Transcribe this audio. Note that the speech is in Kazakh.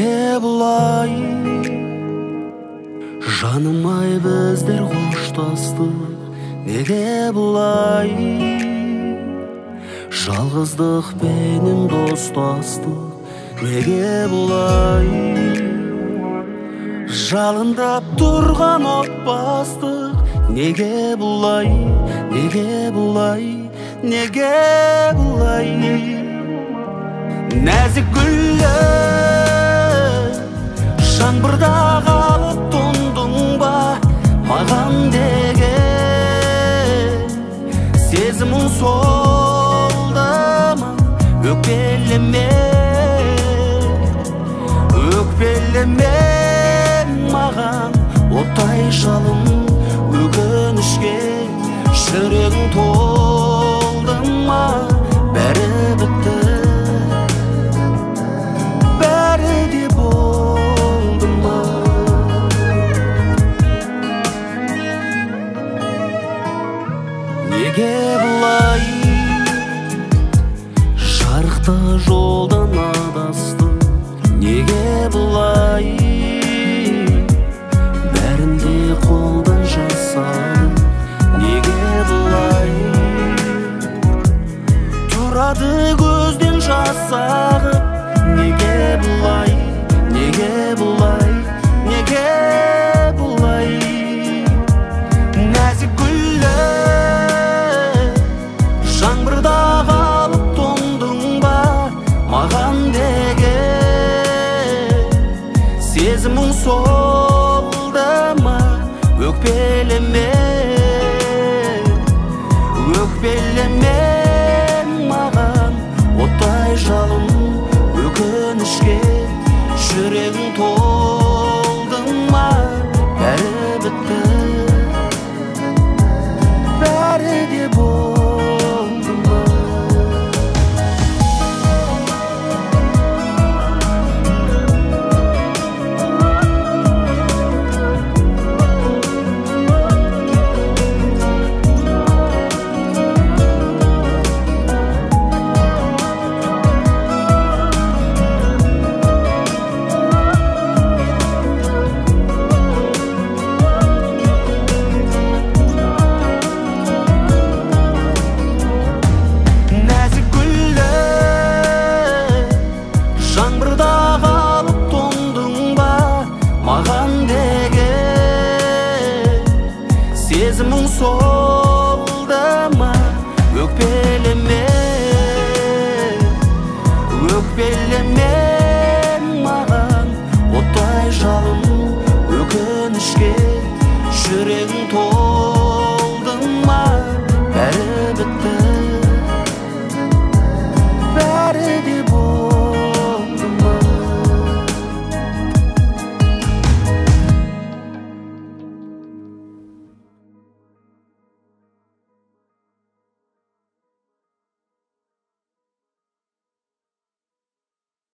Неге бұлай жаным-ай біздер қоштастық? Неге бұлай жалғыздықпенен достастық? Неге бұлай жалындап тұрған отбастық? Неге бұлай, неге бұлай, неге бұлай? Нәзік гүлі жаңбырда қалып тұндың ба? Маған деген сезімің солды ма? Өкпелеме, өкпелеме маған оттай жалын өкінішке. Жүрегің толды ма? Бәрі бітті, бәрі де болды ма? Неге бұлай жарықты жолдан адасты? Неге бұлай бәрін де қолдан жасады? Неге бұлай тұрады көзден жас ағып? Неге бұлай, неге бұлай, неге бұлай? Нәзік гүлі жаңбырда қалып тоңдың ба? Маған деген сезімің солды ма? Өкпелеме, өкпелеме маған оттай жалын өкінішке.